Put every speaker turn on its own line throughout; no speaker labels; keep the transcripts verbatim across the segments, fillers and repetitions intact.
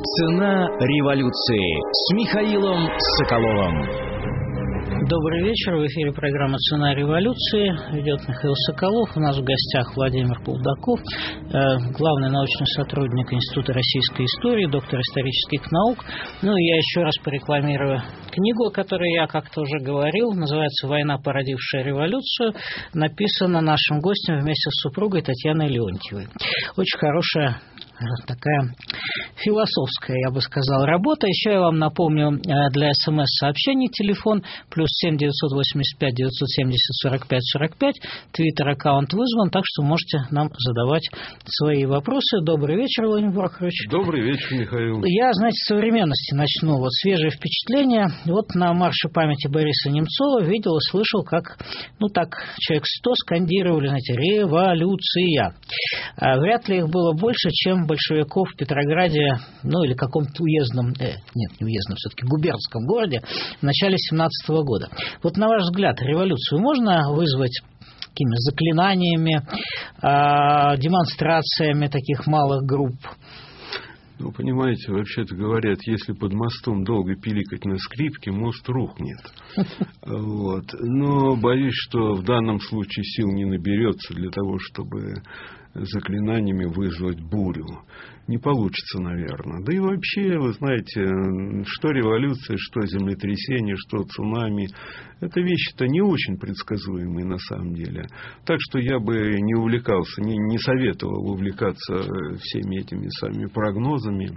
Цена революции с Михаилом Соколовым.
Добрый вечер. В эфире программа «Цена революции». Ведет Михаил Соколов. У нас в гостях Владимир Булдаков, главный научный сотрудник Института российской истории, доктор исторических наук. Ну и я еще раз порекламирую книгу, о которой я как-то уже говорил. Называется «Война, породившая революцию». Написана нашим гостем вместе с супругой Татьяной Леонтьевой. Очень хорошая, такая философская, я бы сказал, работа. Еще я вам напомню для смс-сообщений телефон плюс семь девятьсот восемьдесят пять девятьсот семьдесят сорок пять сорок пять. Твиттер-аккаунт вызван, так что можете нам задавать свои вопросы. Добрый вечер, Владимир Прохорович.
Добрый вечер, Михаил.
Я, знаете, с современности начну. Вот свежие впечатления. Вот на марше памяти Бориса Немцова видел и слышал, как, ну так, человек сто скандировали, знаете, «революция». А вряд ли их было больше, чем большевиков в Петрограде, ну или каком-то уездном, э, нет, не уездном, все-таки губернском городе в начале семнадцатого года. Вот на ваш взгляд, революцию можно вызвать какими заклинаниями, э, демонстрациями таких малых групп?
Ну, понимаете, вообще-то говорят, если под мостом долго пиликать на скрипке, мост рухнет. Вот. Но боюсь, что в данном случае сил не наберется для того, чтобы заклинаниями вызвать бурю. Не получится, наверное. Да и вообще, вы знаете, что революция, что землетрясение, что цунами, это вещи-то не очень предсказуемые на самом деле. Так что я бы не увлекался, не, не советовал увлекаться всеми этими самыми прогнозами.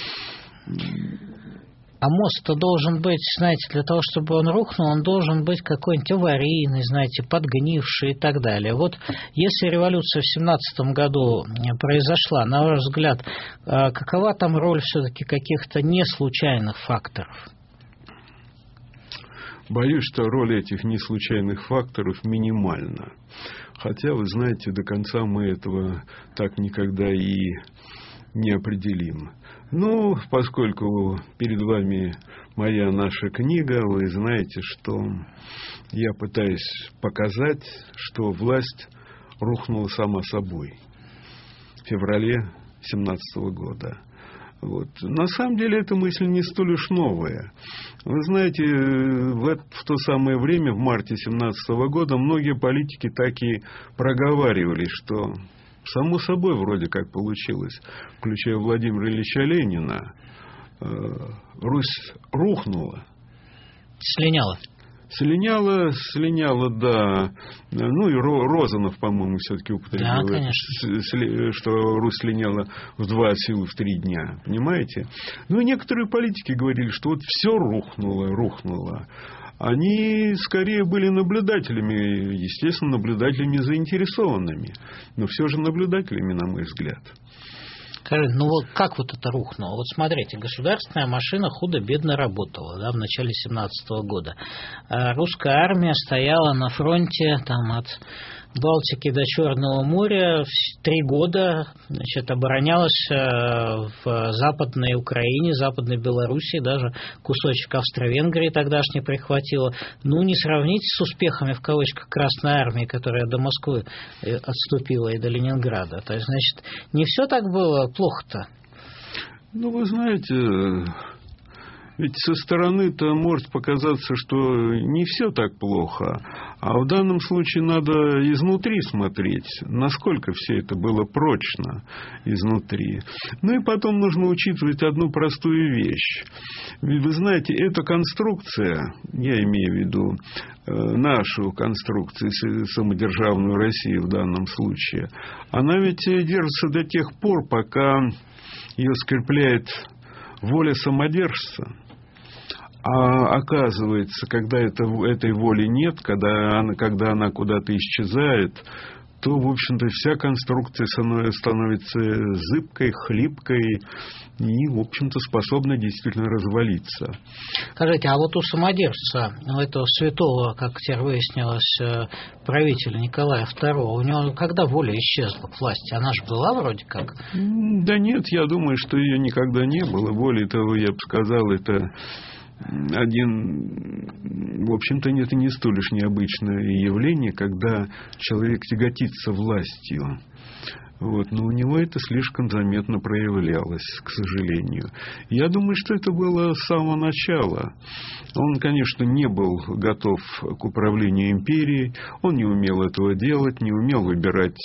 А мост-то должен быть, знаете, для того, чтобы он рухнул, он должен быть какой-нибудь аварийный, знаете, подгнивший и так далее. Вот если революция в семнадцатом году произошла, на ваш взгляд, какова там роль все-таки каких-то неслучайных факторов?
Боюсь, что роль этих неслучайных факторов минимальна. Хотя, вы знаете, до конца мы этого так никогда и не определим. Ну, поскольку перед вами моя наша книга, вы знаете, что я пытаюсь показать, что власть рухнула сама собой в феврале семнадцатого года. Вот. На самом деле эта мысль не столь уж новая. Вы знаете, в, это, в то самое время, в марте семнадцатого года, многие политики так и проговаривали, что само собой вроде как получилось, включая Владимира Ильича Ленина, Русь рухнула.
Слиняла.
Слиняла, слиняла, да. Ну и Розанов, по-моему, все-таки употребил,
да, конечно,
что Русь слиняла в два силы в три дня. Понимаете? Ну и некоторые политики говорили, что вот все рухнуло, рухнуло. Они скорее были наблюдателями, естественно, наблюдателями заинтересованными, но все же наблюдателями, на мой взгляд.
Скажите, ну вот как вот это рухнуло? Вот смотрите, государственная машина худо-бедно работала, да, в начале семнадцатого года. А русская армия стояла на фронте там, от Балтики до Черного моря три года, значит, оборонялась в Западной Украине, Западной Белоруссии, даже кусочек Австро-Венгрии тогдашней прихватила. Ну, не сравнить с успехами, в кавычках, Красной армии, которая до Москвы отступила и до Ленинграда. То есть, значит, не все так было плохо-то.
Ну, вы знаете, ведь со стороны-то может показаться, что не все так плохо. А в данном случае надо изнутри смотреть, насколько все это было прочно изнутри. Ну и потом нужно учитывать одну простую вещь. Ведь вы знаете, эта конструкция, я имею в виду нашу конструкцию, самодержавную Россию в данном случае, она ведь держится до тех пор, пока ее скрепляет воля самодержца. А оказывается, когда это, этой воли нет, когда она, когда она куда-то исчезает, то, в общем-то, вся конструкция становится зыбкой, хлипкой и, в общем-то, способна действительно развалиться.
Скажите, а вот у самодержца, у этого святого, как теперь выяснилось, правителя Николая второго, у него когда воля исчезла к власти? Она же была вроде как?
Да нет, я думаю, что ее никогда не было. Более того, я бы сказал, это один, в общем-то, это не столь уж необычное явление, когда человек тяготится властью. Вот, но у него это слишком заметно проявлялось, к сожалению. Я думаю, что это было с самого начала. Он, конечно, не был готов к управлению империей, он не умел этого делать, не умел выбирать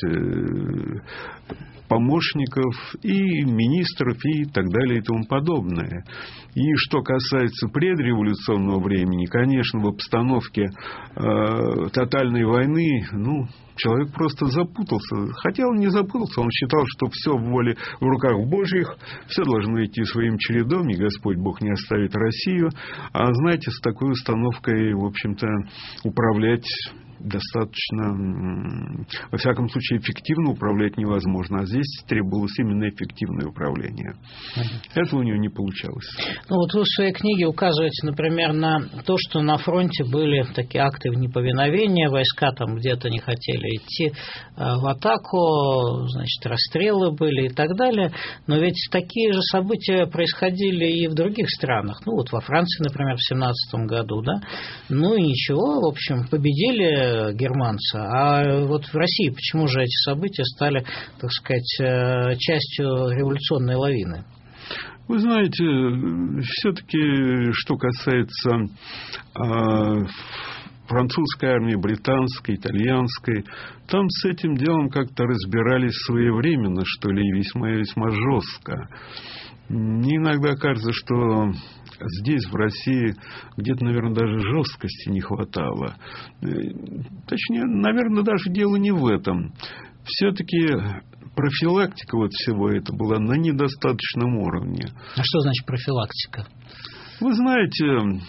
помощников и министров и так далее и тому подобное. И что касается предреволюционного времени, конечно, в обстановке э, тотальной войны, ну, человек просто запутался. Хотя он не запутался, он считал, что все в воле, в руках Божьих, все должно идти своим чередом, и Господь Бог не оставит Россию. А знаете, с такой установкой, в общем-то, управлять достаточно, во всяком случае, эффективно управлять невозможно. А здесь требовалось именно эффективное управление. Это у него не получалось.
Ну, вот вы в своей книге указываете, например, на то, что на фронте были такие акты неповиновения, войска там где-то не хотели идти в атаку, значит, расстрелы были и так далее. Но ведь такие же события происходили и в других странах. Ну, вот во Франции, например, в семнадцатом году, да. Ну и ничего, в общем, победили германцы. А вот в России почему же эти события стали, так сказать, частью революционной лавины?
Вы знаете, все-таки, что касается э, французской армии, британской, итальянской, там с этим делом как-то разбирались своевременно, что ли, и весьма-весьма жестко. Мне иногда кажется, что здесь, в России, где-то, наверное, даже жесткости не хватало. Точнее, наверное, даже дело не в этом. Все-таки профилактика вот всего этого была на недостаточном уровне.
А что значит профилактика?
Вы знаете,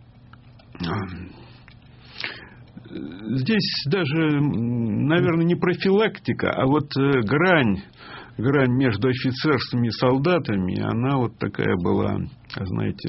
здесь даже, наверное, не профилактика, а вот грань, грань между офицерством и солдатами, она вот такая была, знаете...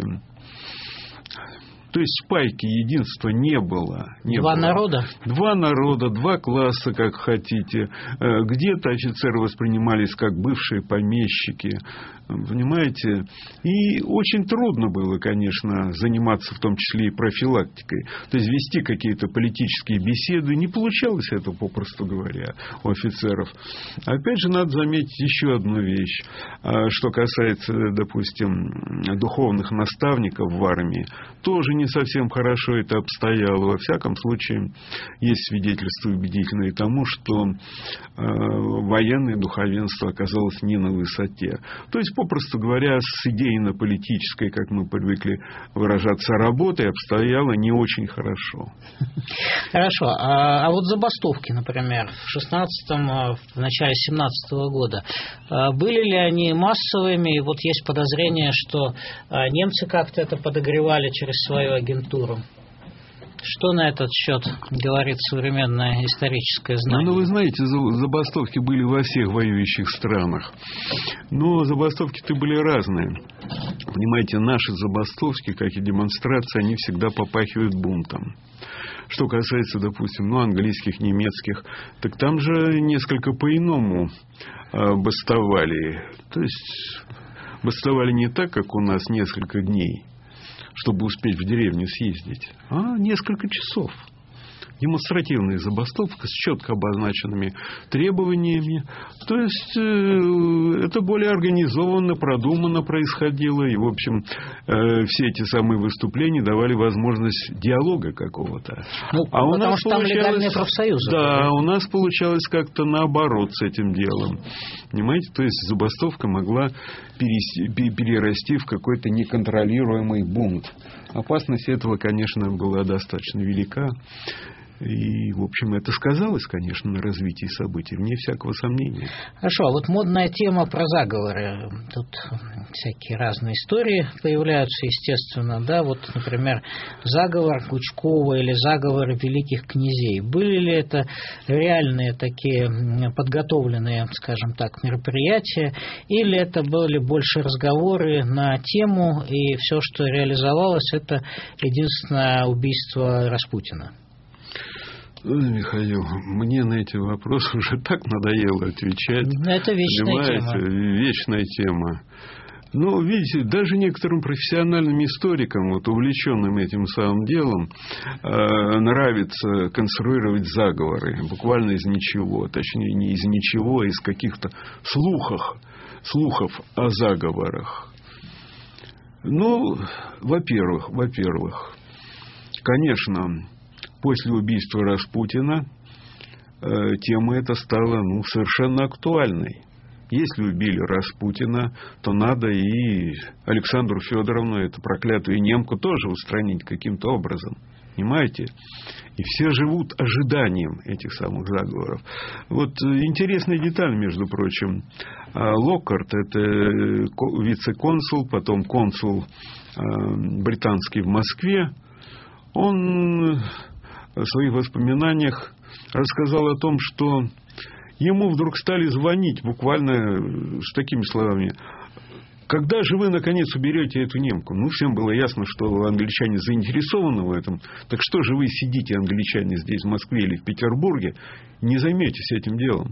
То есть спайки, единства не было. Не
два
было.
народа?
Два народа, два класса, как хотите. Где-то офицеры воспринимались как бывшие помещики. Понимаете? И очень трудно было, конечно, заниматься в том числе и профилактикой. То есть вести какие-то политические беседы. Не получалось это, попросту говоря, у офицеров. Опять же, надо заметить еще одну вещь. Что касается, допустим, духовных наставников в армии, тоже не совсем хорошо это обстояло. Во всяком случае, есть свидетельства убедительные тому, что э, военное духовенство оказалось не на высоте. То есть, попросту говоря, с идейно-политической, как мы привыкли выражаться, работой обстояло не очень хорошо.
Хорошо. А, а вот забастовки, например, в шестнадцатом, в начале семнадцатого года, были ли они массовыми? И вот есть подозрение, что немцы как-то это подогревали через свою агентуру. Что на этот счет говорит современное историческое знание?
Ну, вы знаете, забастовки были во всех воюющих странах. Но забастовки-то были разные. Понимаете, наши забастовки, как и демонстрации, они всегда попахивают бунтом. Что касается, допустим, ну, английских, немецких, так там же несколько по-иному э, бастовали. То есть бастовали не так, как у нас несколько дней, чтобы успеть в деревню съездить, а несколько часов. Демонстративная забастовка с четко обозначенными требованиями. То есть, э, это более организованно, продуманно происходило. И, в общем, э, все эти самые выступления давали возможность диалога какого-то.
Ну, а у нас что там легальные профсоюзы.
Да, да, у нас получалось как-то наоборот с этим делом. Понимаете? То есть, забастовка могла перести, перерасти в какой-то неконтролируемый бунт. Опасность этого, конечно, была достаточно велика. И, в общем, это сказалось, конечно, на развитии событий, вне всякого сомнения.
Хорошо, а вот модная тема про заговоры. Тут всякие разные истории появляются, естественно, да, вот, например, заговор Кучкова или заговор великих князей. Были ли это реальные такие подготовленные, скажем так, мероприятия, или это были больше разговоры на тему, и все, что реализовалось, это единственное убийство Распутина?
Михаил, мне на эти вопросы уже так надоело отвечать.
Это вечная
Понимаете?
тема.
Вечная тема. Ну, видите, даже некоторым профессиональным историкам, вот, увлеченным этим самым делом, э, нравится конструировать заговоры, буквально из ничего, точнее, не из ничего, а из каких-то слухов, слухов о заговорах. Ну, во-первых, во-первых, конечно, после убийства Распутина э, тема эта стала, ну, совершенно актуальной. Если убили Распутина, то надо и Александру Федоровну, эту проклятую немку, тоже устранить каким-то образом. Понимаете? И все живут ожиданием этих самых заговоров. Вот интересная деталь, между прочим. Локкарт, это вице-консул, потом консул британский в Москве, он в своих воспоминаниях рассказал о том, что ему вдруг стали звонить буквально с такими словами: когда же вы, наконец, уберете эту немку? Ну, всем было ясно, что англичане заинтересованы в этом. Так что же вы сидите, англичане, здесь, в Москве или в Петербурге, не займетесь этим делом?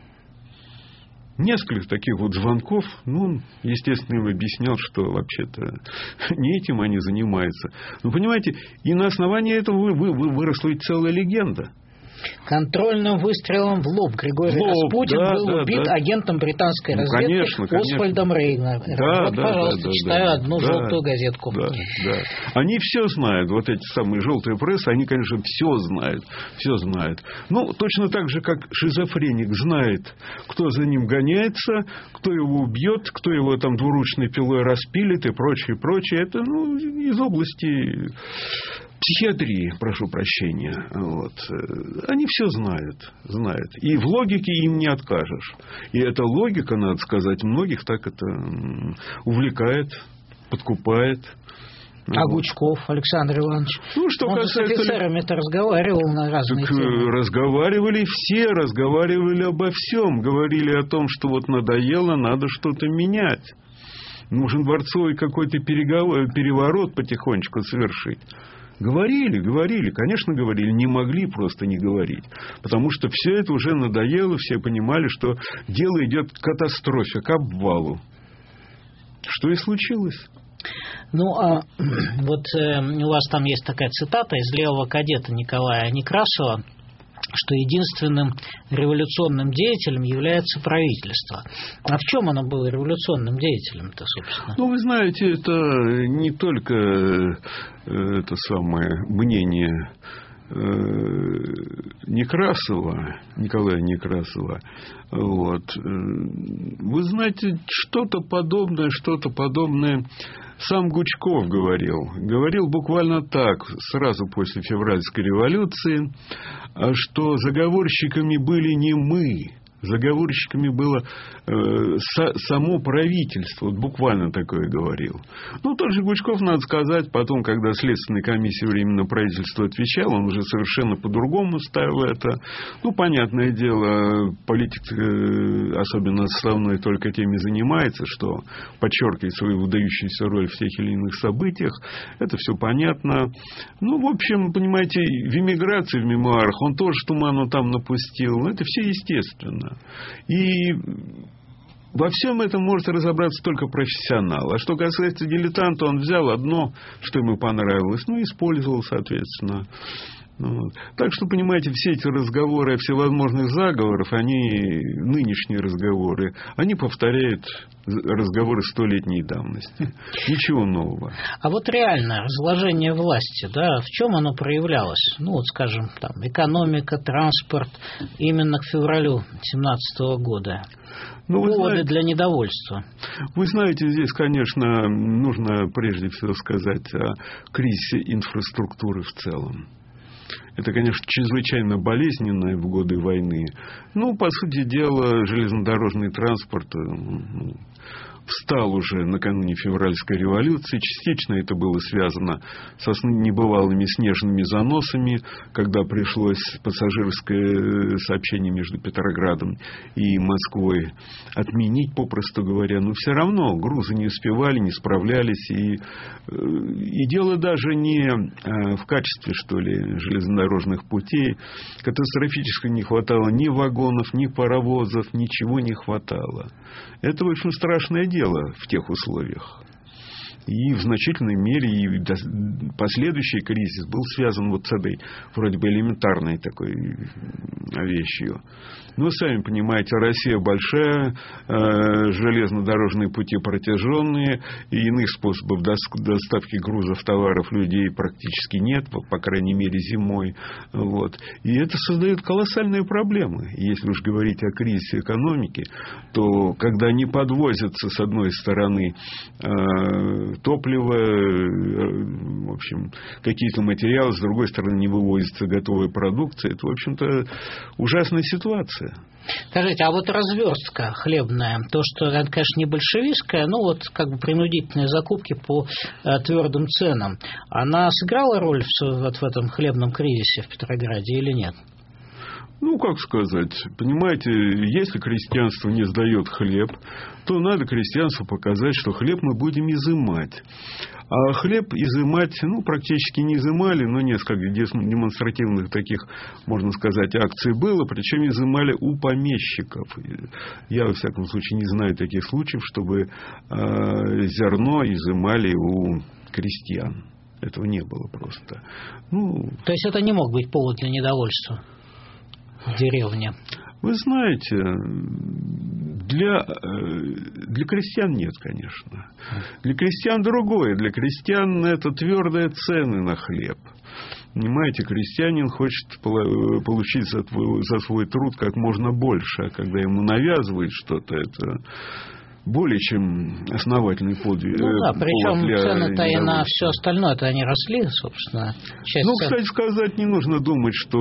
Несколько таких вот звонков. Ну, естественно, им объяснял, что вообще-то не этим они занимаются. Ну, понимаете, и на основании этого вы, вы, вы выросла и целая легенда.
Контрольным выстрелом в лоб Григорий
в лоб,
Распутин
да,
был
да,
убит
да.
агентом британской
ну,
разведки
конечно, конечно.
Освальдом Рейгнером.
Да,
вот,
да,
пожалуйста,
да, да,
читаю
да,
одну
да,
желтую газетку.
Да, да. Они все знают, вот эти самые желтые прессы, они, конечно, все знают, все знают. Ну, точно так же, как шизофреник знает, кто за ним гоняется, кто его убьет, кто его там двуручной пилой распилит и прочее, прочее. Это, ну, из области психиатрии, прошу прощения. Вот. Они все знают, знают. И в логике им не откажешь. И эта логика, надо сказать, многих так это увлекает, подкупает.
А вот. Гучков Александр Иванович, ну, что он касается... с офицерами-то разговаривал на разные
так
темы.
Разговаривали все, разговаривали обо всем. Говорили о том, что вот надоело, надо что-то менять. Нужен дворцовый какой-то переговор, переворот потихонечку совершить. Говорили, говорили, конечно, говорили, не могли просто не говорить. Потому что все это уже надоело, все понимали, что дело идет к катастрофе, к обвалу. Что и случилось.
Ну, а вот э, у вас там есть такая цитата из «Левого кадета» Николая Некрасова, что единственным революционным деятелем является правительство. А в чем оно было революционным деятелем-то, собственно?
Ну, вы знаете, это не только это самое мнение Некрасова, Николая Некрасова. Вот. Вы знаете, что-то подобное, что-то подобное сам Гучков говорил. Говорил буквально так, сразу после февральской революции, что заговорщиками были не мы. Заговорщиками было э, со, само правительство. Вот буквально такое говорил. Ну, тот же Гучков, надо сказать, потом, когда Следственная комиссия Временного правительства отвечала, он уже совершенно по-другому ставил это. Ну, понятное дело, политик, э, особенно основной, только тем и занимается, что подчеркивает свою выдающуюся роль в тех или иных событиях. Это все понятно. Ну, в общем, понимаете, в эмиграции, в мемуарах он тоже туману там напустил. Это все естественно. И во всем этом может разобраться только профессионал. А что касается дилетанта, он взял одно, что ему понравилось, ну, использовал, соответственно. Вот. Так что, понимаете, все эти разговоры о всевозможных заговорах, они, нынешние разговоры, они повторяют разговоры столетней давности. Ничего нового.
А вот реально разложение власти, да, в чем оно проявлялось? Ну, вот, скажем, там, экономика, транспорт, именно к февралю семнадцатого года. Ну, поводы знаете, для недовольства.
Вы знаете, здесь, конечно, нужно прежде всего сказать о кризисе инфраструктуры в целом. Это, конечно, чрезвычайно болезненно в годы войны. Ну, по сути дела, железнодорожный транспорт ну, встал уже накануне февральской революции. Частично это было связано со небывалыми снежными заносами, когда пришлось пассажирское сообщение между Петроградом и Москвой отменить, попросту говоря. Но все равно грузы не успевали, не справлялись. И, и дело даже не в качестве, что ли, железнодорожных путей. Катастрофически не хватало ни вагонов, ни паровозов, ничего не хватало. Это очень страшное дело в тех условиях. И в значительной мере и последующий кризис был связан вот с этой вроде бы элементарной такой вещью. Но, сами понимаете, Россия большая, э, железнодорожные пути протяженные, и иных способов доставки грузов, товаров, людей практически нет, по крайней мере, зимой. Вот. И это создает колоссальные проблемы. Если уж говорить о кризисе экономики, то когда не подвозятся, с одной стороны, э, топливо, э, в общем, какие-то материалы, с другой стороны, не вывозится готовая продукция, это, в общем-то, ужасная ситуация.
Скажите, а вот разверстка хлебная, то, что это, конечно, не большевистская, но вот как бы принудительные закупки по э, твердым ценам, она сыграла роль в, вот в этом хлебном кризисе в Петрограде или нет?
Ну, как сказать, понимаете, если крестьянство не сдает хлеб, то надо крестьянству показать, что хлеб мы будем изымать. А хлеб изымать, ну, практически не изымали, но несколько демонстративных таких, можно сказать, акций было, причем изымали у помещиков. Я, во всяком случае, не знаю таких случаев, чтобы э, зерно изымали у крестьян. Этого не было просто. Ну,
то есть это не мог быть повод для недовольства в деревне?
Вы знаете, для, для крестьян нет, конечно. Для крестьян другое. Для крестьян это твердые цены на хлеб. Понимаете, крестьянин хочет получить за, твой, за свой труд как можно больше. А когда ему навязывают что-то, это более чем основательный подвиг.
Ну да, причем цены-то и на все остальное это они росли, собственно. Часть
ну,
цен...
кстати сказать, не нужно думать, что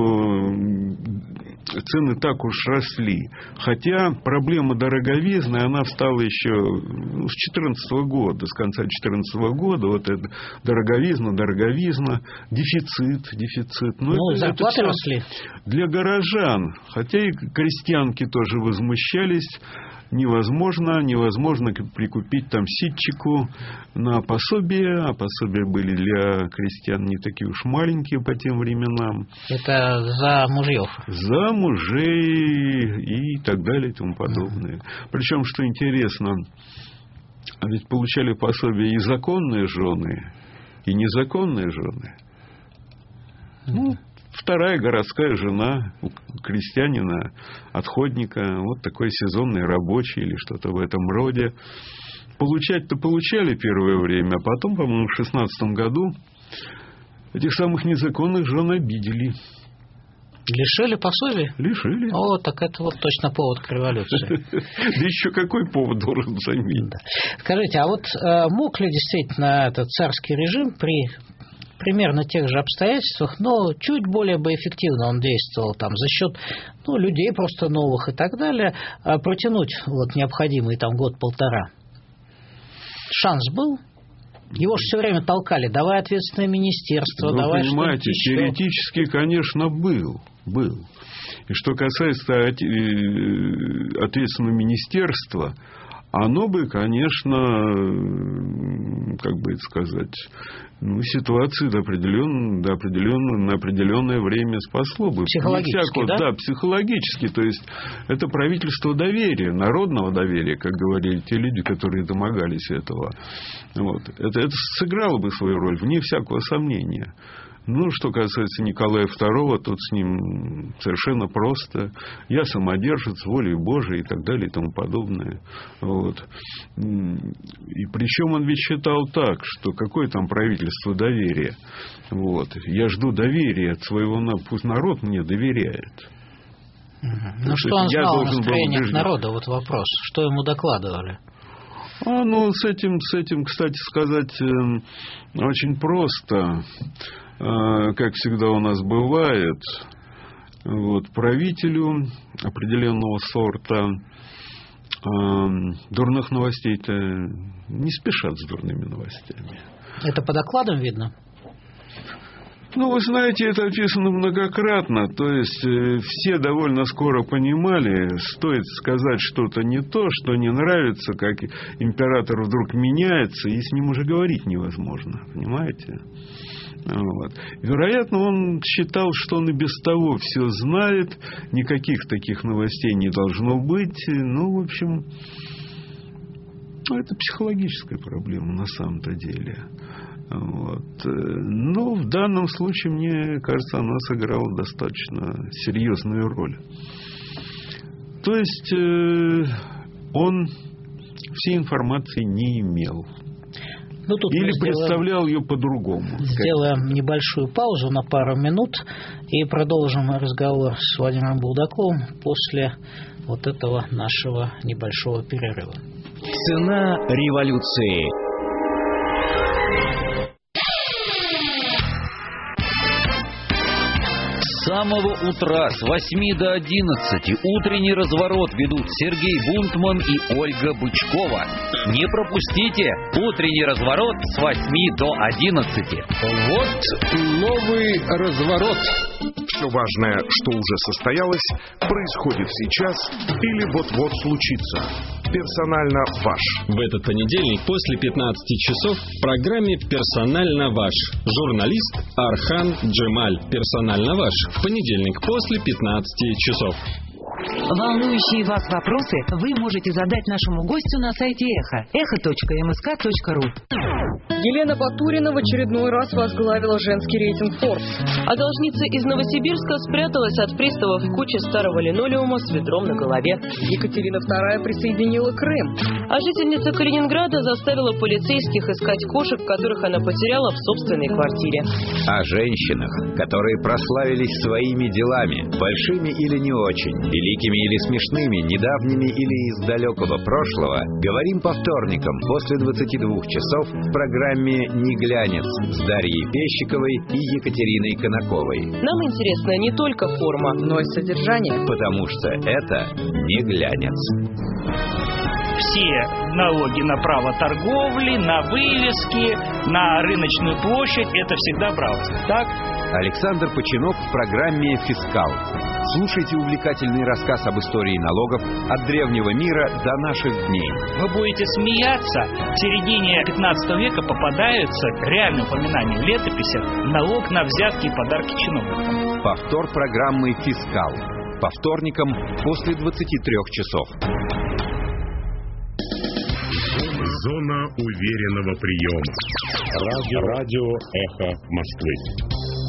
цены так уж росли. Хотя проблема дороговизны, она встала еще с две тысячи четырнадцатого года, с конца две тысячи четырнадцатого года. Вот это дороговизна, дороговизна, дефицит, дефицит. Но
ну,
это,
зарплаты
это
росли.
Для горожан. Хотя и крестьянки тоже возмущались. Невозможно, невозможно прикупить там ситчику на пособие, а пособия были для крестьян не такие уж маленькие по тем временам. Это
за мужьев?
За мужей и так далее и тому подобное. Mm-hmm. Причем, что интересно, ведь получали пособие и законные жены, и незаконные жены. Mm-hmm. Ну, вторая городская жена у крестьянина, отходника, вот такой сезонный рабочий или что-то в этом роде. Получать-то получали первое время, а потом, по-моему, в шестнадцатом году этих самых незаконных жен обидели.
Лишили пособия?
Лишили.
О, так это вот точно повод к революции.
Да еще какой повод должен заметить?
Скажите, а вот мог ли действительно этот царский режим при примерно тех же обстоятельствах, но чуть более бы эффективно он действовал там за счет ну, людей просто новых и так далее, протянуть вот необходимый там год-полтора? Шанс был? Его же все время толкали. Давай ответственное министерство,
ну,
давай
понимаете,
что-нибудь еще.
Теоретически, конечно, был. Был. И что касается ответственного министерства, оно бы, конечно, как бы это сказать, ну, ситуацию до определенного, до определенного, на определенное время спасло бы.
Психологически,
всякого,
да?
Да, психологически. То есть, это правительство доверия, народного доверия, как говорили те люди, которые домогались этого. Вот. Это, это сыграло бы свою роль, вне всякого сомнения. Ну, что касается Николая второго, тут с ним совершенно просто. Я самодержец, волей Божией и так далее и тому подобное. Вот. И причем он ведь считал так, что какое там правительство доверия. Вот. Я жду доверия от своего народа, пусть народ мне доверяет.
Угу. Ну, что он знал о настроениях народа? Вот вопрос. Что ему докладывали?
А, ну, с этим, с этим, кстати сказать, очень просто. Как всегда у нас бывает, вот, правителю определенного сорта э, дурных новостей-то не спешат с дурными новостями.
Это по докладам видно?
Ну, вы знаете, это описано многократно. То есть, э, все довольно скоро понимали, стоит сказать что-то не то, что не нравится, как император вдруг меняется, и с ним уже говорить невозможно. Понимаете? Вот. Вероятно, он считал, что он и без того все знает, никаких таких новостей не должно быть. Ну, в общем, Ну, это психологическая проблема на самом-то деле. Вот. Но в данном случае, мне кажется, она сыграла достаточно серьезную роль. То есть он всей информации не имел.
Ну, тут
Или
сделаем,
представлял ее по-другому.
Сделаем небольшую паузу на пару минут и продолжим разговор с Владимиром Булдаковым после вот этого нашего небольшого перерыва.
Цена революции. С самого утра с восьми до одиннадцати утренний разворот ведут Сергей Бунтман и Ольга Бычкова. Не пропустите утренний разворот с восьми до одиннадцати.
Вот новый разворот. Все важное, что уже состоялось, происходит сейчас или вот-вот случится. Персонально ваш.
В этот понедельник после пятнадцати часов в программе «Персонально ваш». Журналист Архан Джемаль. «Персонально ваш». В понедельник после пятнадцати часов.
Волнующие вас вопросы вы можете задать нашему гостю на сайте Эхо. эхо точка эм эс ка точка ру.
Елена Батурина в очередной раз возглавила женский рейтинг Forbes.
А должница из Новосибирска спряталась от приставов в куче старого линолеума с ведром на голове.
Екатерина вторая присоединила Крым.
А жительница Калининграда заставила полицейских искать кошек, которых она потеряла в собственной квартире.
О женщинах, которые прославились своими делами, большими или не очень, великими или смешными, недавними или из далекого прошлого, говорим по вторникам после двадцати двух часов в программе «Не глянец» с Дарьей Пещиковой и Екатериной Конаковой.
Нам интересна не только форма,
но и содержание.
Потому что это не глянец.
Все налоги на право торговли, на вывески, на рыночную площадь – это всегда брался. Так?
Александр Починов в программе «Фискал». Слушайте увлекательный рассказ об истории налогов от древнего мира до наших дней.
Вы будете смеяться. В середине пятнадцатого века попадаются реальные упоминания в летописях налог на взятки и подарки чиновникам.
Повтор программы «Фискал». По вторникам после двадцати трёх часов.
Зона уверенного приема. Радио, радио «Эхо Москвы».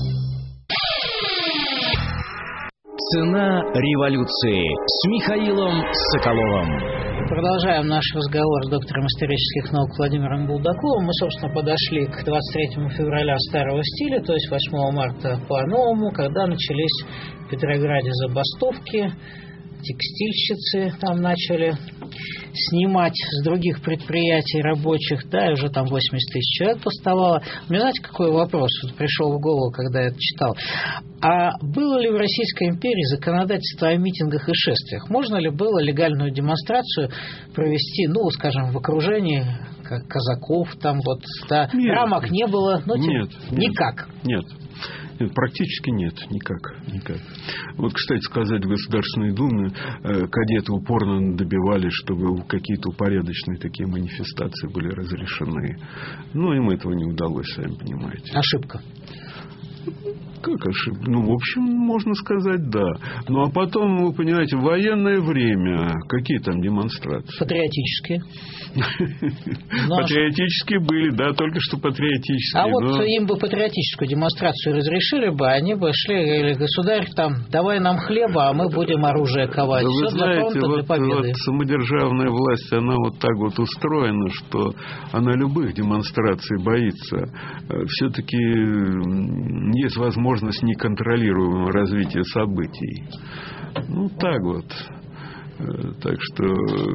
Цена революции с Михаилом Соколовым.
Продолжаем наш разговор с доктором исторических наук Владимиром Булдаковым. Мы, собственно, подошли к двадцать третьему февраля старого стиля, то есть восьмого марта по-новому, когда начались в Петрограде забастовки, текстильщицы там начали снимать с других предприятий рабочих, да, и уже там восемьдесят тысяч человек поставало. Мне знаете, какой вопрос вот пришел в голову, когда я это читал? А было ли в Российской империи законодательство о митингах и шествиях? Можно ли было легальную демонстрацию провести, ну, скажем, в окружении казаков, там вот, да, нет, рамок не было, ну,
нет,
тем, никак?
Нет. Нет, практически нет, никак, никак. Вот, кстати сказать, в Государственной Думе э, кадеты упорно добивались, чтобы какие-то упорядоченные такие манифестации были разрешены. Но им этого не удалось, сами понимаете.
Ошибка.
Как ошибка? Ну, в общем, можно сказать, да. Ну, а потом, вы понимаете, в военное время какие там демонстрации?
Патриотические.
Патриотические были, да, только что патриотические.
А вот им бы патриотическую демонстрацию разрешили бы, они бы шли, говорили, государь, там, давай нам хлеба, а мы будем оружие ковать.
Вы знаете, вот, вот самодержавная власть, она вот так вот устроена, что она любых демонстраций боится. Все-таки есть возможность неконтролируемого развития событий. Ну, так вот. Так что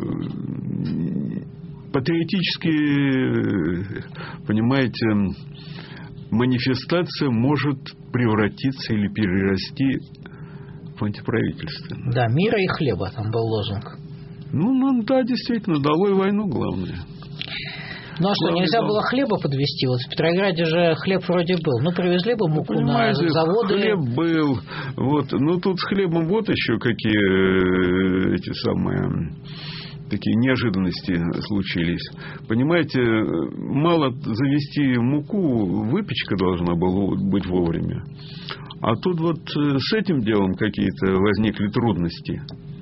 патриотически, понимаете, манифестация может превратиться или перерасти в антиправительственную.
Да, мира и хлеба, там был лозунг.
Ну, ну да, действительно, долой войну главное.
Ну а что, нельзя было хлеба подвезти? Вот в Петрограде же хлеб вроде был. Ну, привезли бы муку на заводы.
Хлеб был. Вот. Ну, тут с хлебом вот еще какие эти самые такие неожиданности случились. Понимаете, мало завести муку, выпечка должна была быть вовремя. А тут вот с этим делом какие-то возникли трудности.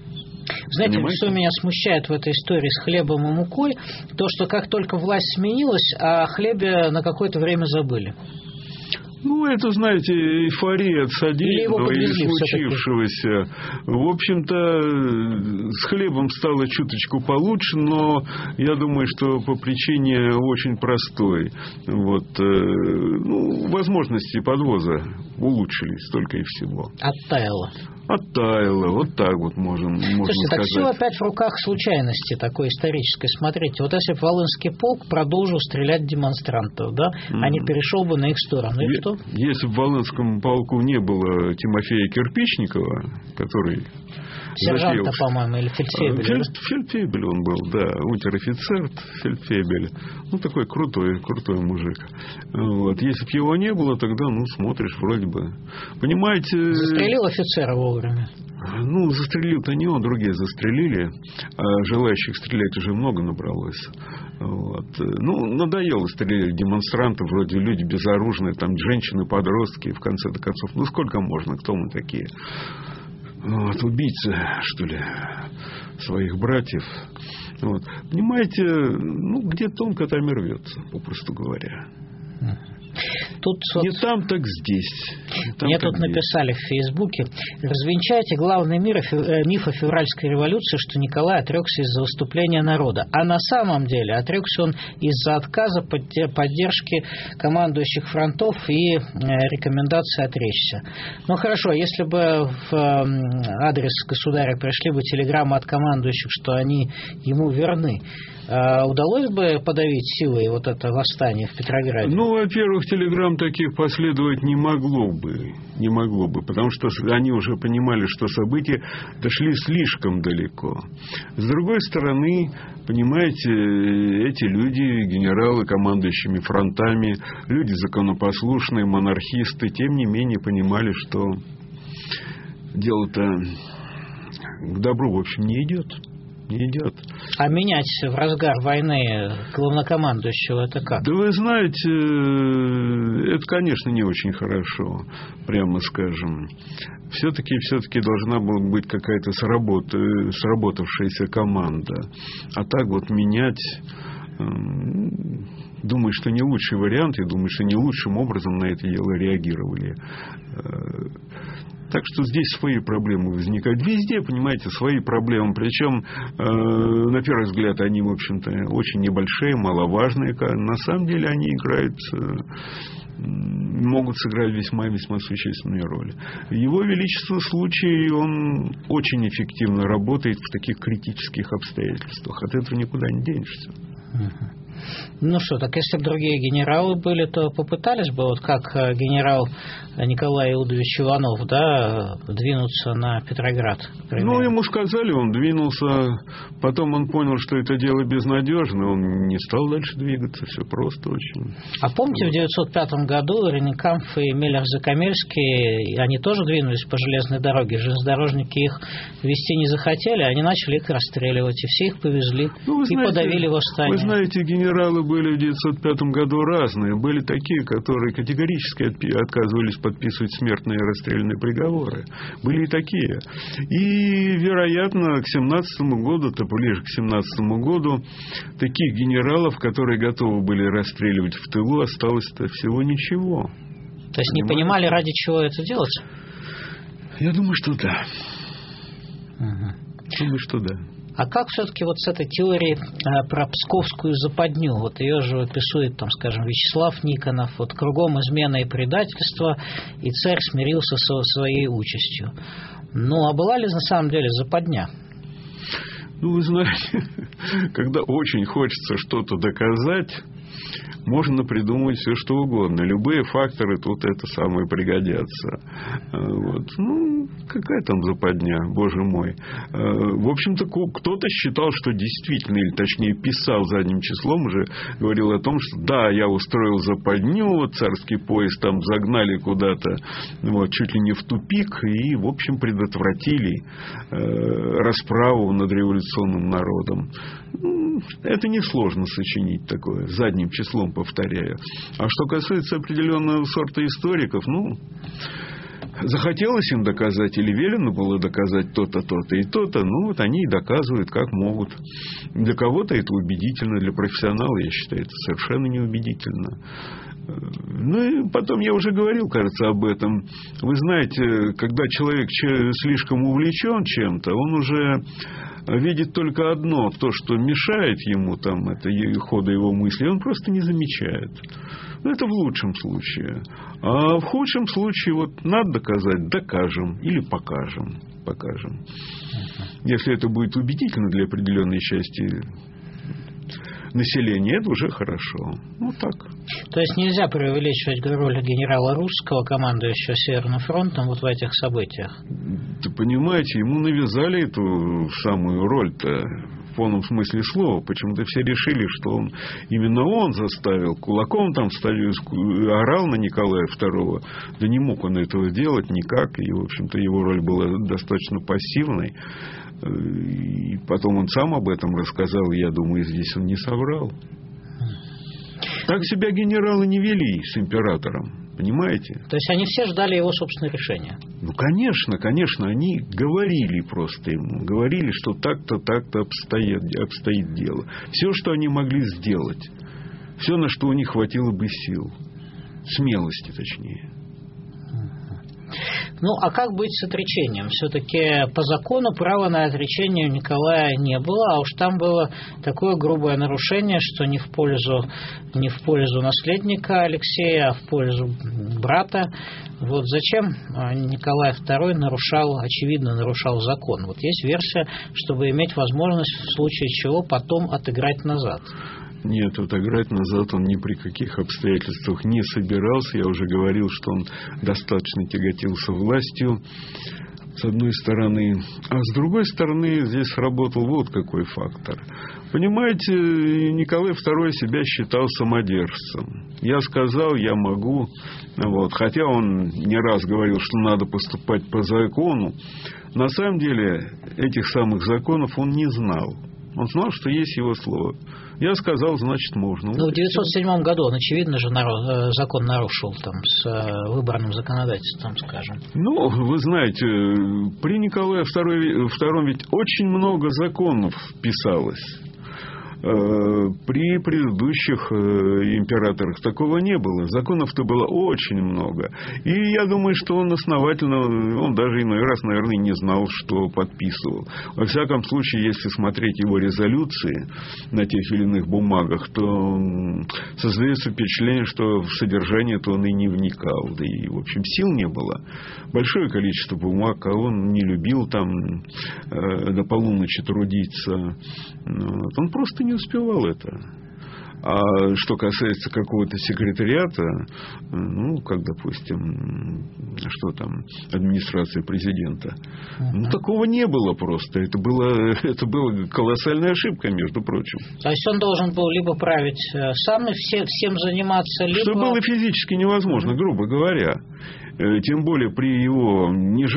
Знаете,
Понимаете?
что меня смущает в этой истории с хлебом и мукой, то, что как только власть сменилась, о хлебе на какое-то время забыли.
Ну, это, знаете, эйфория от содеянного и случившегося. В общем-то, с хлебом стало чуточку получше, но я думаю, что по причине очень простой. Вот, ну, возможности подвоза улучшились только и всего.
Оттаяло.
Оттаяло, вот так вот можем, можно
Слушайте,
сказать.
так все опять в руках случайности такой исторической. Смотрите, вот если бы Волынский полк продолжил стрелять в демонстрантов, да, mm-hmm. а не перешел бы на их сторону, и
Е-
что?
Если бы в Волынском полку не было Тимофея Кирпичникова, который...
Сержанта, по-моему, или фельдфебеля.
Фель, фельдфебель он был, да, унтер-офицер, фельдфебель. Ну, такой крутой, крутой мужик. Вот. Если бы его не было, тогда, ну, смотришь, вроде бы. Понимаете...
Застрелил офицера вовремя.
Ну, застрелил-то не он, другие застрелили. А желающих стрелять уже много набралось. Вот. Ну, надоело стрелять демонстрантов, вроде люди безоружные, там, женщины, подростки, в конце-то концов. Ну, сколько можно, кто мы такие? Вот, убийцы, что ли, своих братьев. Вот. Понимаете, ну, где тонко, там и рвется, попросту говоря.
Тут
не
вот...
там, так здесь. Там,
Мне
так
тут
здесь.
написали в Фейсбуке: развенчайте главный мир, миф о февральской революции, что Николай отрекся из-за выступления народа. А на самом деле отрекся он из-за отказа поддержки командующих фронтов и рекомендации отречься. Ну хорошо, если бы в адрес государя пришли бы телеграммы от командующих, что они ему верны, удалось бы подавить силой вот это восстание в Петрограде?
Ну, во-первых, телеграмм таких последовать не могло бы. Не могло бы, потому что они уже понимали, что события дошли слишком далеко. С другой стороны, понимаете, эти люди, генералы, командующими фронтами, люди законопослушные, монархисты, тем не менее понимали, что дело-то к добру, в общем, не идет. Не идет.
А менять в разгар войны главнокомандующего — это как?
Да вы знаете, это, конечно, не очень хорошо, прямо скажем. Все-таки, все-таки должна была быть какая-то сработ... сработавшаяся команда. А так вот менять... Думаю, что не лучший вариант, и думаю, что не лучшим образом на это дело реагировали. Так что здесь свои проблемы возникают. Везде, понимаете, свои проблемы. Причем, э, на первый взгляд, они, в общем-то, очень небольшие, маловажные. На самом деле они играют, э, могут сыграть весьма-весьма существенную роль. Его Величество случай, он очень эффективно работает в таких критических обстоятельствах. От этого никуда не денешься.
Ну что, так если бы другие генералы были, то попытались бы, вот как генерал Николай Иудович Иванов, да, двинуться на Петроград?
Ну, ему сказали, он двинулся, потом он понял, что это дело безнадежно, он не стал дальше двигаться, все просто очень.
А помните, в девятьсот пятом году Ренекамф и Меллер-Закамельский, они тоже двинулись по железной дороге, железнодорожники их вести не захотели, они начали их расстреливать, и все их повезли, ну, и знаете, подавили восстание.
Вы знаете, генералы были в девятьсот пятом году разные. Были такие, которые категорически отказывались подписывать смертные расстрельные приговоры. Были и такие. И, вероятно, к семнадцатому году, то ближе к семнадцатому году, таких генералов, которые готовы были расстреливать в тылу, осталось-то всего ничего.
То есть не понимали, ради чего это делать?
Я думаю, что да.
Угу.
Думаю, что да.
А как все-таки вот с этой теорией э, про псковскую западню? Вот ее же описывает, там, скажем, Вячеслав Никонов. Вот кругом измена и предательство, и царь смирился со своей участью. Ну, а была ли на самом деле западня?
Ну, вы знаете, когда очень хочется что-то доказать, можно придумать все, что угодно. Любые факторы тут это самое пригодятся. Вот. Ну, какая там западня, боже мой. В общем-то, кто-то считал, что действительно, или точнее писал задним числом, уже говорил о том, что да, я устроил западню, царский поезд там загнали куда-то, вот, чуть ли не в тупик, и, в общем, предотвратили расправу над революционным народом. Это несложно сочинить такое, задним числом, повторяю. А что касается определенного сорта историков, ну, захотелось им доказать или велено было доказать то-то, то-то и то-то, ну вот они и доказывают, как могут. Для кого-то это убедительно, для профессионала, я считаю, это совершенно неубедительно. Ну и потом я уже говорил, кажется, об этом. Вы знаете, когда человек слишком увлечен чем-то, он уже видит только одно, то, что мешает ему, там, это хода его мысли, он просто не замечает. Ну, это в лучшем случае. А в худшем случае, вот, надо доказать, докажем или покажем. Покажем. Если это будет убедительно для определенной части населения, это уже хорошо. Вот так.
То есть нельзя преувеличивать роль генерала Русского, командующего Северным фронтом, вот в этих событиях?
Ты понимаете, ему навязали эту самую роль-то в полном смысле слова. Почему-то все решили, что он именно он заставил, кулаком там ставил, орал на Николая второго. Да не мог он этого делать никак. И, в общем-то, его роль была достаточно пассивной. И потом он сам об этом рассказал, и я думаю, здесь он не соврал. Так себя генералы не вели с императором, понимаете?
То есть они все ждали его собственное решение?
Ну, конечно, конечно, они говорили просто ему, говорили, что так-то, так-то обстоит, обстоит дело. Все, что они могли сделать, все, на что у них хватило бы сил, смелости точнее.
Ну, а как быть с отречением? Все-таки по закону права на отречение у Николая не было, а уж там было такое грубое нарушение, что не в пользу, не в пользу наследника Алексея, а в пользу брата. Вот зачем Николай второй нарушал, очевидно, нарушал закон? Вот есть версия, чтобы иметь возможность в случае чего потом отыграть назад.
Нет, отыграть назад он ни при каких обстоятельствах не собирался. Я уже говорил, что он достаточно тяготился властью, с одной стороны. А с другой стороны, здесь сработал вот какой фактор. Понимаете, Николай второй себя считал самодержцем. Я сказал, я могу. Вот. Хотя он не раз говорил, что надо поступать по закону. На самом деле, этих самых законов он не знал. Он знал, что есть его слово. Я сказал, значит, можно.
Ну, в девятьсот седьмом году он, очевидно же, народ, закон нарушил там, с выборным законодательством, скажем.
Ну, вы знаете, при Николае втором ведь очень много законов писалось. При предыдущих императорах такого не было. Законов-то было очень много. И я думаю, что он основательно, он даже иной раз, наверное, не знал, что подписывал. Во всяком случае, если смотреть его резолюции на тех или иных бумагах, то создается впечатление, что в содержание-то он и не вникал. Да и, в общем, сил не было. Большое количество бумаг, а он не любил там до полуночи трудиться. Он просто не успевал это. А что касается какого-то секретариата, ну, как, допустим, что там, администрации президента, uh-huh. ну, такого не было просто. Это было, это была колоссальная ошибка, между прочим.
То есть он должен был либо править сам и все, всем заниматься, либо...
Что было физически невозможно, uh-huh. грубо говоря. Тем более при его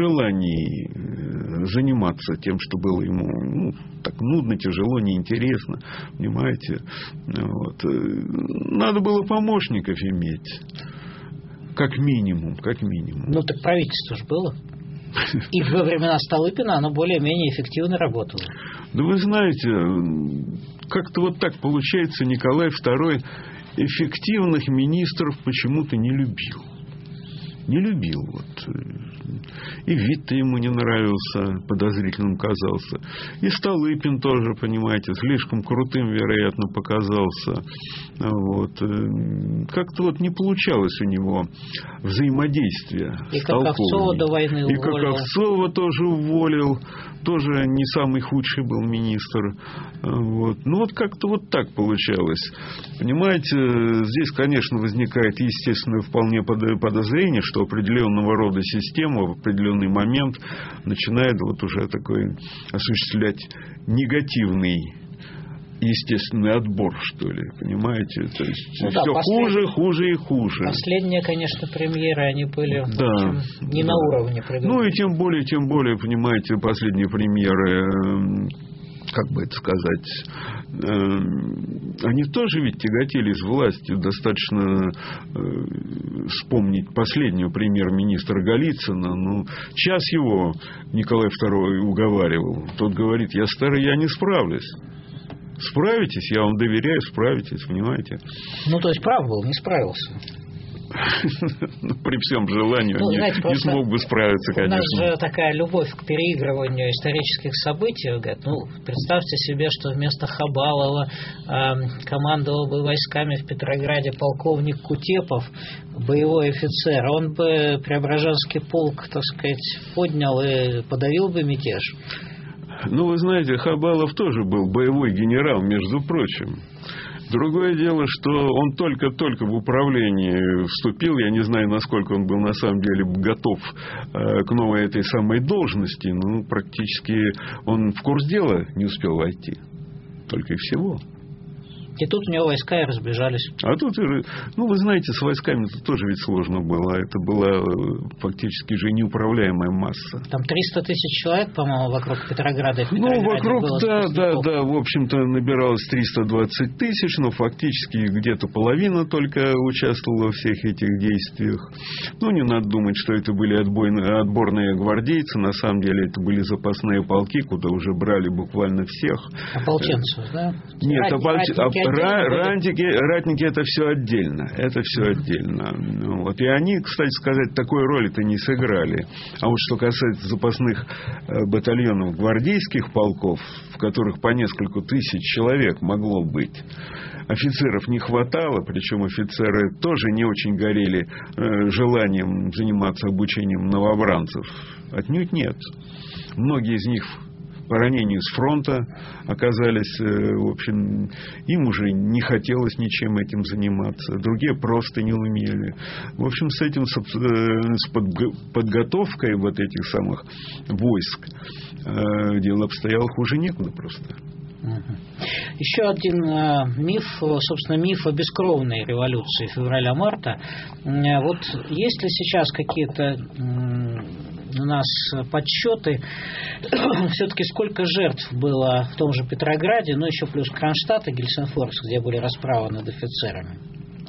нежелании заниматься тем, что было ему ну, так нудно, тяжело, неинтересно. Понимаете? Вот. Надо было помощников иметь. Как минимум, как минимум.
Ну, так правительство же было. И во времена Столыпина оно более-менее эффективно работало.
Да вы знаете, как-то вот так получается, Николай второй эффективных министров почему-то не любил. Не любил. Вот. И вид-то ему не нравился, подозрительным казался. И Столыпин тоже, понимаете, слишком крутым, вероятно, показался. Вот. Как-то вот не получалось у него взаимодействия.
И Каковцова до войны уволил.
И Каковцова тоже уволил. Тоже не самый худший был министр. Вот. Ну, вот как-то вот так получалось. Понимаете, здесь, конечно, возникает естественное вполне подозрение, что определенного рода система в определенный момент начинает вот уже такой осуществлять негативный естественный отбор, что ли, понимаете? То есть ну, все да, хуже, хуже и хуже.
Последние, конечно, премьеры, они были
да,
общем, не
да.
на уровне предыдущих.
Ну и тем более, тем более, понимаете, последние премьеры как бы это сказать, они тоже ведь тяготились властью. Достаточно вспомнить последнего премьер-министра Голицына. Ну, час его Николай второй уговаривал. Тот говорит: я старый, я не справлюсь. Справитесь, я вам доверяю, справитесь, понимаете?
Ну, то есть прав был, не справился.
При всем желании
ну,
не,
знаете,
не смог бы справиться, конечно.
У нас же такая любовь к переигрыванию исторических событий. Говорят, ну, представьте себе, что вместо Хабалова э, командовал бы войсками в Петрограде полковник Кутепов, боевой офицер. Он бы Преображенский полк, так сказать, поднял и подавил бы мятеж.
Ну, вы знаете, Хабалов тоже был боевой генерал, между прочим. Другое дело, что он только-только в управлении вступил. Я не знаю, насколько он был на самом деле готов к новой этой самой должности. Ну, практически он в курс дела не успел войти. Только и всего.
И тут у него войска и разбежались.
А тут, ну, вы знаете, с войсками -то тоже ведь сложно было. Это была фактически же неуправляемая масса.
Там триста тысяч человек, по-моему, вокруг Петрограда. В
ну, вокруг, было да, да, да. В общем-то, набиралось триста двадцать тысяч, но фактически где-то половина только участвовала во всех этих действиях. Ну, не надо думать, что это были отбойные, отборные гвардейцы. На самом деле, это были запасные полки, куда уже брали буквально всех.
Ополченцев, да?
Нет, ополченцев. Ратники, ратники это все отдельно. Это все отдельно. Вот. И они, кстати сказать, такой роли-то не сыграли. А вот что касается запасных батальонов гвардейских полков, в которых по несколько тысяч человек могло быть, офицеров не хватало, причем офицеры тоже не очень горели желанием заниматься обучением новобранцев. Отнюдь нет. Многие из них по ранению с фронта оказались, в общем, им уже не хотелось ничем этим заниматься. Другие просто не умели. В общем, с этим, с подготовкой вот этих самых войск дело обстояло хуже некуда просто.
Еще один э, миф, собственно, миф о бескровной революции февраля-марта. Вот есть ли сейчас какие-то э, у нас подсчеты, все-таки сколько жертв было в том же Петрограде, ну еще плюс Кронштадт и Гельсинфорс, где были расправы над офицерами?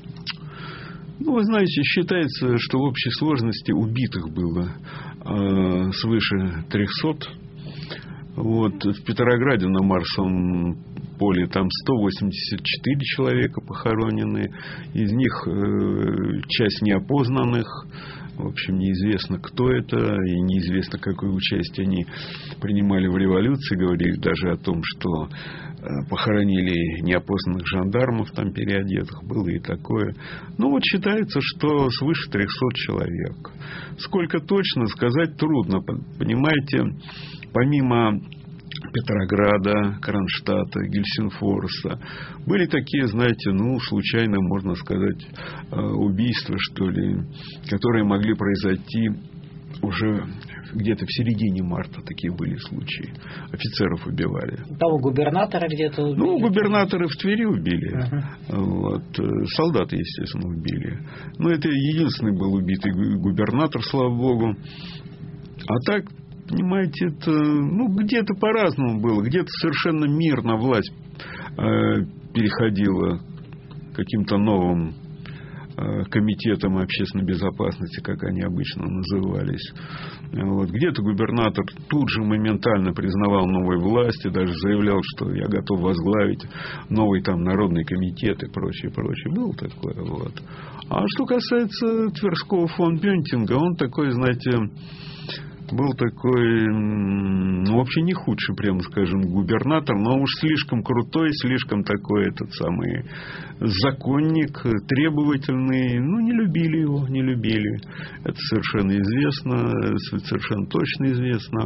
Ну, вы знаете, считается, что в общей сложности убитых было э, свыше трехсот. Вот, в Петрограде на Марсовом поле там сто восемьдесят четыре человека похоронены. Из них э, часть неопознанных. В общем, неизвестно, кто это, и неизвестно, какое участие они принимали в революции. Говорили даже о том, что похоронили неопознанных жандармов, там переодетых, было и такое. Ну, вот считается, что свыше трехсот человек. Сколько точно, сказать трудно. Понимаете, помимо Петрограда, Кронштадта, Гельсинфорса были такие, знаете, ну, случайно, можно сказать, убийства, что ли, которые могли произойти уже где-то в середине марта. Такие были случаи. Офицеров убивали.
Того губернатора где-то убили?
Ну, губернаторы в Твери убили. Uh-huh. Вот. Солдаты, естественно, убили. Но это единственный был убитый губернатор, слава богу. А так, понимаете, это, ну, где-то по-разному было. Где-то совершенно мирно власть э, переходила к каким-то новым э, комитетам общественной безопасности, как они обычно назывались. Вот. Где-то губернатор тут же моментально признавал новые власти, даже заявлял, что я готов возглавить новый там народный комитет и прочее, прочее. Было такое. Вот. А что касается Тверского фон Бюнтинга, он такой, знаете, был такой, ну, вообще не худший, прямо скажем, губернатор, но уж слишком крутой, слишком такой этот самый законник, требовательный. Ну, не любили его, не любили. Это совершенно известно, совершенно точно известно.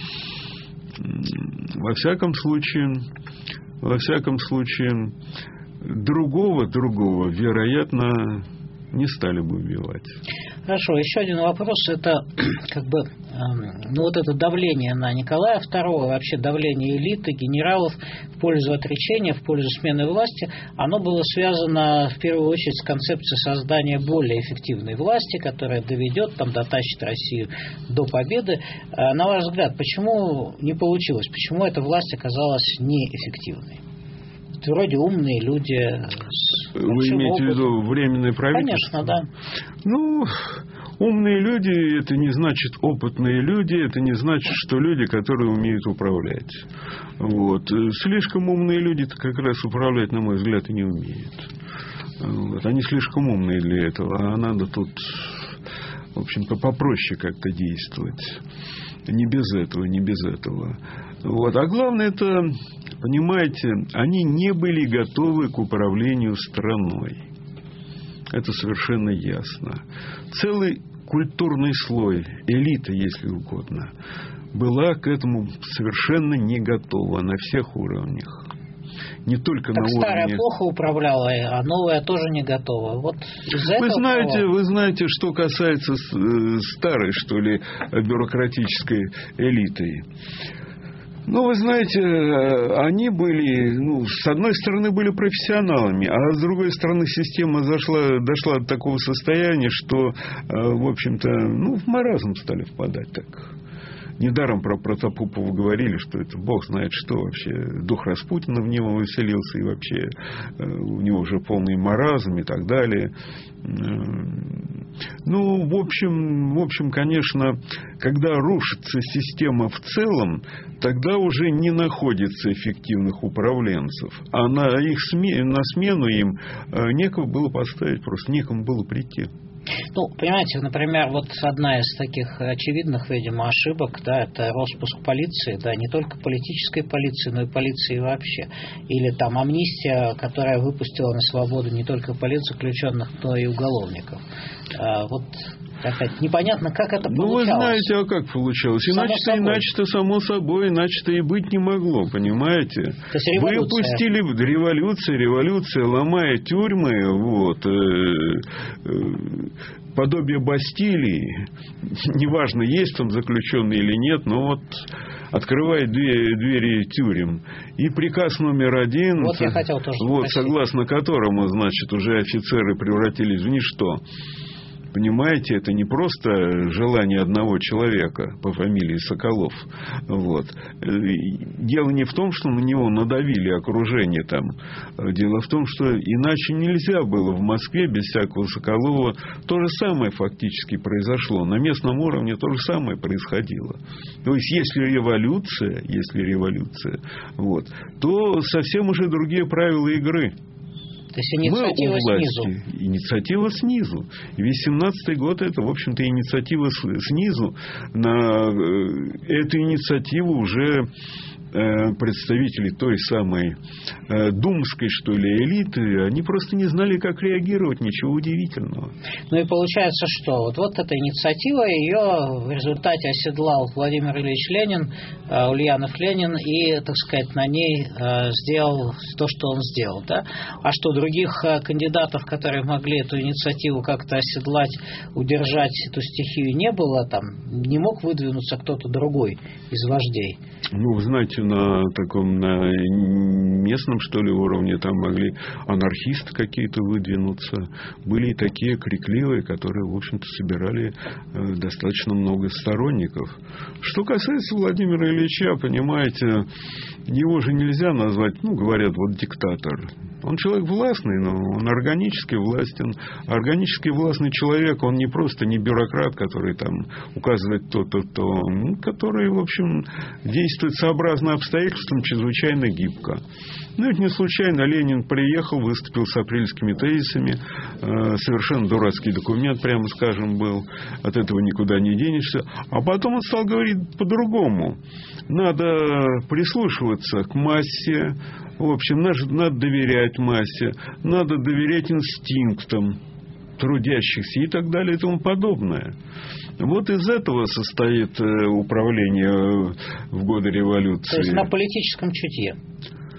Во всяком случае, во всяком случае, другого, другого, вероятно, не стали бы убивать.
Хорошо, еще один вопрос. Это как бы ну, вот это давление на Николая второго, вообще давление элиты, генералов в пользу отречения, в пользу смены власти, оно было связано в первую очередь с концепцией создания более эффективной власти, которая доведет, там, дотащит Россию до победы. На ваш взгляд, почему не получилось? Почему эта власть оказалась неэффективной? Вроде умные люди. С
Вы имеете опытом. В виду временное правительство?
Конечно, да.
Ну, умные люди, это не значит опытные люди, это не значит, что люди, которые умеют управлять. Вот. Слишком умные люди-то как раз управлять, на мой взгляд, и не умеют. Вот. Они слишком умные для этого, а надо тут, в общем-то, попроще как-то действовать. Не без этого, не без этого. Вот. А главное, это, понимаете, они не были готовы к управлению страной. Это совершенно ясно. Целый культурный слой, элита, если угодно, была к этому совершенно не готова на всех уровнях. Не только
так
на
старая
уровне...
плохо управляла, а новая тоже не готова. Вот из-за
вы
этого
знаете,
того...
вы знаете, что касается старой, что ли, бюрократической элиты. Ну, вы знаете, они были, ну, с одной стороны, были профессионалами, а с другой стороны, система зашла, дошла до такого состояния, что, в общем-то, ну, в маразм стали впадать так. Недаром про Протопопова говорили, что это бог знает что вообще. Дух Распутина в него выселился, и вообще у него уже полный маразм и так далее. Ну, в общем, в общем, конечно, когда рушится система в целом, тогда уже не находится эффективных управленцев. А на, их сме... на смену им некого было поставить, просто некому было прийти.
Ну, понимаете, например, вот одна из таких очевидных, видимо, ошибок, да, это распуск полиции, да, не только политической полиции, но и полиции вообще. Или там амнистия, которая выпустила на свободу не только политзаключенных, но и уголовников. А, вот опять непонятно, как это получалось.
Ну, вы знаете, а как получалось? Иначе-то, иначе-то, само собой, иначе-то и быть не могло, понимаете? Вы упустили революцию, революция, ломая тюрьмы, вот, э, э, подобие Бастилии, неважно, есть там заключенный или нет, но вот открывает двери, двери тюрем. И приказ номер один,
вот, я хотел тоже
вот, согласно которому, значит, уже офицеры превратились в ничто. Понимаете, это не просто желание одного человека по фамилии Соколов. Вот. Дело не в том, что на него надавили окружение там. Дело в том, что иначе нельзя было в Москве без всякого Соколова. То же самое фактически произошло. На местном уровне то же самое происходило. То есть, если революция, если революция, вот, то совсем уже другие правила игры.
То есть инициатива снизу.
Инициатива снизу. И весь семнадцатый год это, в общем-то, инициатива снизу. На эту инициативу уже представители той самой думской, что ли, элиты, они просто не знали, как реагировать, ничего удивительного.
Ну и получается, что вот, вот эта инициатива, ее в результате оседлал Владимир Ильич Ленин, Ульянов Ленин, и, так сказать, на ней сделал то, что он сделал. Да? А что, других кандидатов, которые могли эту инициативу как-то оседлать, удержать эту стихию, не было? Там не мог выдвинуться кто-то другой из вождей?
Ну, вы знаете, на таком на местном, что ли, уровне там могли анархисты какие-то выдвинуться. Были и такие крикливые, которые, в общем-то, собирали э, достаточно много сторонников. Что касается Владимира Ильича, понимаете, его же нельзя назвать, ну, говорят, вот диктатор. Он человек властный, но он органически властен. Органически властный человек, он не просто не бюрократ, который там указывает то-то, то, ну, который, в общем, действует сообразно обстоятельствам, чрезвычайно гибко. Ну, это не случайно. Ленин приехал, выступил с апрельскими тезисами. Э, совершенно дурацкий документ, прямо скажем, был. От этого никуда не денешься. А потом он стал говорить по-другому. Надо прислушиваться к массе. В общем, надо, надо доверять массе. Надо доверять инстинктам трудящихся и так далее и тому подобное. Вот из этого состоит управление в годы революции.
То есть на политическом чутье.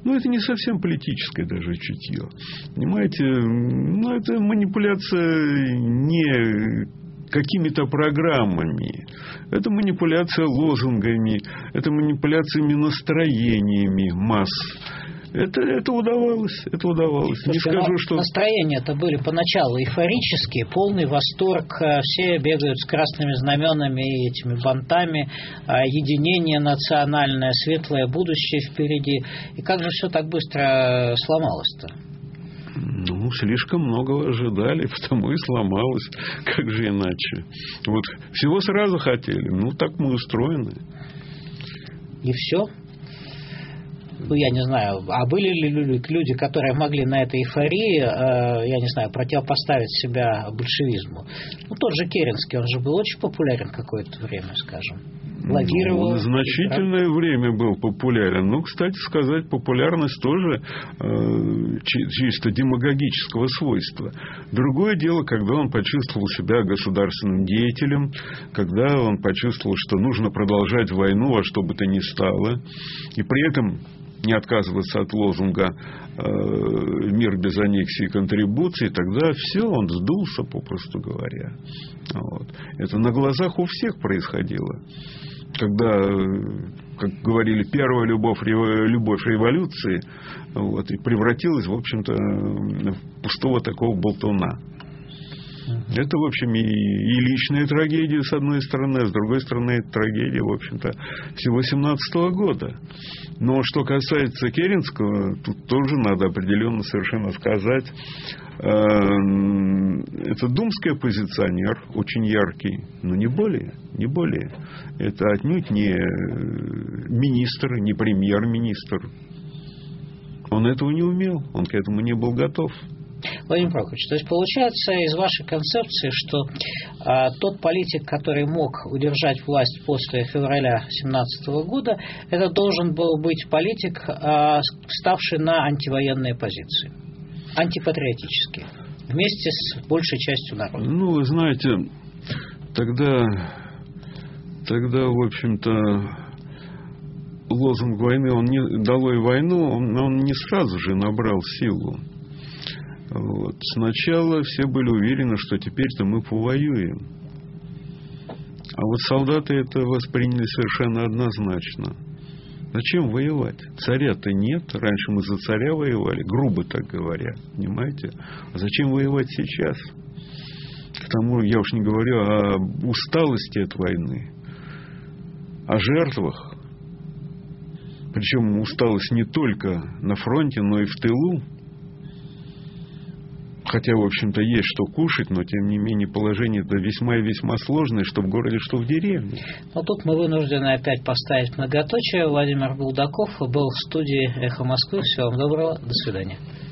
Ну, это не совсем политическое даже чутье. Понимаете, ну, это манипуляция не какими-то программами. Это манипуляция лозунгами, это манипуляциями настроениями масс. Это, это удавалось, это удавалось.
Слушайте,
не скажу, что...
Настроения-то были поначалу эйфорические, полный восторг, все бегают с красными знаменами и этими бантами, единение национальное, светлое будущее впереди. И как же все так быстро сломалось-то?
Ну, слишком многого ожидали, потому и сломалось. Как же иначе? Вот всего сразу хотели. Ну, так мы устроены.
И все? Ну, я не знаю, а были ли люди, которые могли на этой эйфории, э, я не знаю, противопоставить себя большевизму? Ну, тот же Керенский, он же был очень популярен какое-то время, скажем. Лавировал.
Ну, значительное время был популярен. Ну, кстати сказать, популярность тоже э, чисто демагогического свойства. Другое дело, когда он почувствовал себя государственным деятелем, когда он почувствовал, что нужно продолжать войну во что бы то ни стало, и при этом не отказываться от лозунга э, «мир без аннексии и контрибуций», тогда все, он сдулся, попросту говоря. Вот. Это на глазах у всех происходило. Когда, как говорили, первая любовь, любовь революции, вот, и превратилась, в общем-то, в пустого такого болтуна. Это, в общем, и, и личная трагедия, с одной стороны, а с другой стороны, это трагедия, в общем-то, всего семнадцатого года. Но что касается Керенского, тут тоже надо определенно совершенно сказать. Это думский оппозиционер, очень яркий, но не более, не более. Это отнюдь не министр, не премьер-министр. Он этого не умел, он к этому не был готов.
Владимир Прокофьевич, то есть получается из вашей концепции, что а, тот политик, который мог удержать власть после февраля семнадцатого года, это должен был быть политик, а, ставший на антивоенные позиции, антипатриотические, вместе с большей частью народа.
Ну, вы знаете, тогда, тогда, в общем-то, лозунг войны, он не, «Долой войну», он, он не сразу же набрал силу. Вот. Сначала все были уверены, что теперь-то мы повоюем. А вот солдаты это восприняли совершенно однозначно. Зачем воевать? Царя-то нет. Раньше мы за царя воевали, грубо так говоря, понимаете? А зачем воевать сейчас? К тому, я уж не говорю о усталости от войны, о жертвах. Причем усталость не только на фронте, но и в тылу. Хотя, в общем-то, есть что кушать, но, тем не менее, положение-то весьма и весьма сложное, что в городе, что в деревне.
Но тут мы вынуждены опять поставить многоточие. Владимир Булдаков был в студии «Эхо Москвы». Всего вам доброго. До свидания.